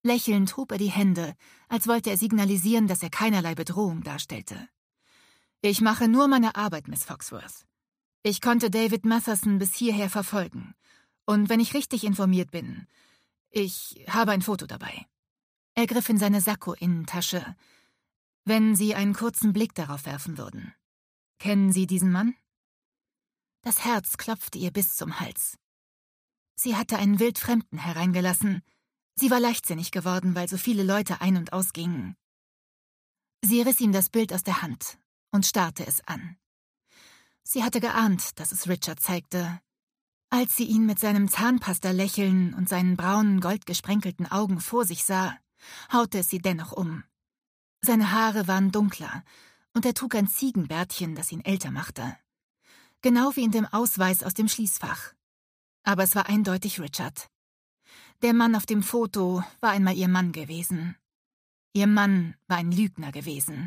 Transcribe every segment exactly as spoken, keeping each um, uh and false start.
Lächelnd hob er die Hände, als wollte er signalisieren, dass er keinerlei Bedrohung darstellte. »Ich mache nur meine Arbeit, Miss Foxworth. Ich konnte David Matheson bis hierher verfolgen. Und wenn ich richtig informiert bin, ich habe ein Foto dabei.« Er griff in seine Sakko-Innentasche. »Wenn Sie einen kurzen Blick darauf werfen würden. Kennen Sie diesen Mann?« Das Herz klopfte ihr bis zum Hals. Sie hatte einen Wildfremden hereingelassen. Sie war leichtsinnig geworden, weil so viele Leute ein- und ausgingen. Sie riss ihm das Bild aus der Hand und starrte es an. Sie hatte geahnt, dass es Richard zeigte. Als sie ihn mit seinem Zahnpasta-Lächeln und seinen braunen, goldgesprenkelten Augen vor sich sah, haute es sie dennoch um. Seine Haare waren dunkler und er trug ein Ziegenbärtchen, das ihn älter machte. Genau wie in dem Ausweis aus dem Schließfach. Aber es war eindeutig Richard. Der Mann auf dem Foto war einmal ihr Mann gewesen. Ihr Mann war ein Lügner gewesen.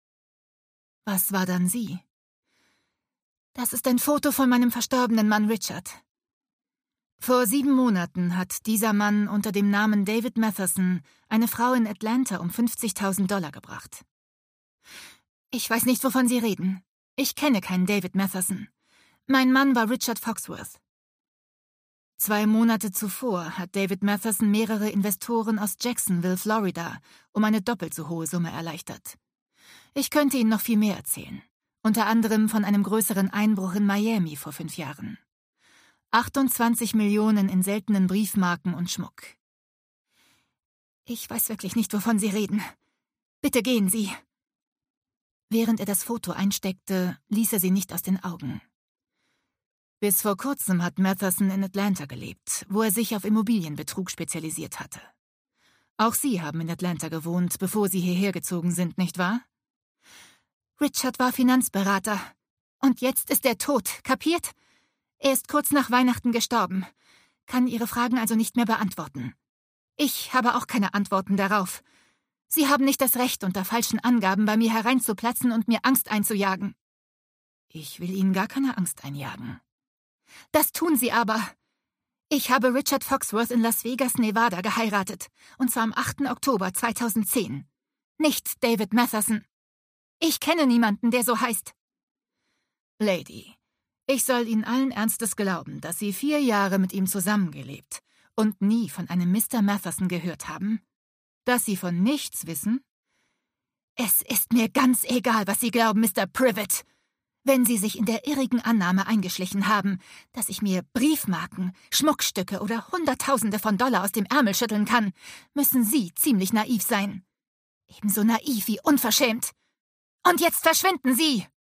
Was war dann sie? »Das ist ein Foto von meinem verstorbenen Mann Richard. Vor sieben Monaten hat dieser Mann unter dem Namen David Matheson eine Frau in Atlanta um fünfzigtausend Dollar gebracht.« »Ich weiß nicht, wovon Sie reden. Ich kenne keinen David Matheson. Mein Mann war Richard Foxworth.« Zwei Monate zuvor hat David Matheson mehrere Investoren aus Jacksonville, Florida, um eine doppelt so hohe Summe erleichtert. Ich könnte Ihnen noch viel mehr erzählen. Unter anderem von einem größeren Einbruch in Miami vor fünf Jahren. achtundzwanzig Millionen in seltenen Briefmarken und Schmuck. Ich weiß wirklich nicht, wovon Sie reden. Bitte gehen Sie. Während er das Foto einsteckte, ließ er sie nicht aus den Augen. Bis vor kurzem hat Matheson in Atlanta gelebt, wo er sich auf Immobilienbetrug spezialisiert hatte. Auch Sie haben in Atlanta gewohnt, bevor Sie hierher gezogen sind, nicht wahr? Richard war Finanzberater. Und jetzt ist er tot, kapiert? Er ist kurz nach Weihnachten gestorben. Kann Ihre Fragen also nicht mehr beantworten. Ich habe auch keine Antworten darauf. Sie haben nicht das Recht, unter falschen Angaben bei mir hereinzuplatzen und mir Angst einzujagen. Ich will Ihnen gar keine Angst einjagen. Das tun Sie aber. Ich habe Richard Foxworth in Las Vegas, Nevada geheiratet. Und zwar am achten Oktober zweitausendzehn. Nicht David Matheson. Ich kenne niemanden, der so heißt. Lady, ich soll Ihnen allen Ernstes glauben, dass Sie vier Jahre mit ihm zusammengelebt und nie von einem Mister Matheson gehört haben? Dass Sie von nichts wissen? Es ist mir ganz egal, was Sie glauben, Mister Privet. Wenn Sie sich in der irrigen Annahme eingeschlichen haben, dass ich mir Briefmarken, Schmuckstücke oder Hunderttausende von Dollar aus dem Ärmel schütteln kann, müssen Sie ziemlich naiv sein. Ebenso naiv wie unverschämt. Und jetzt verschwinden Sie!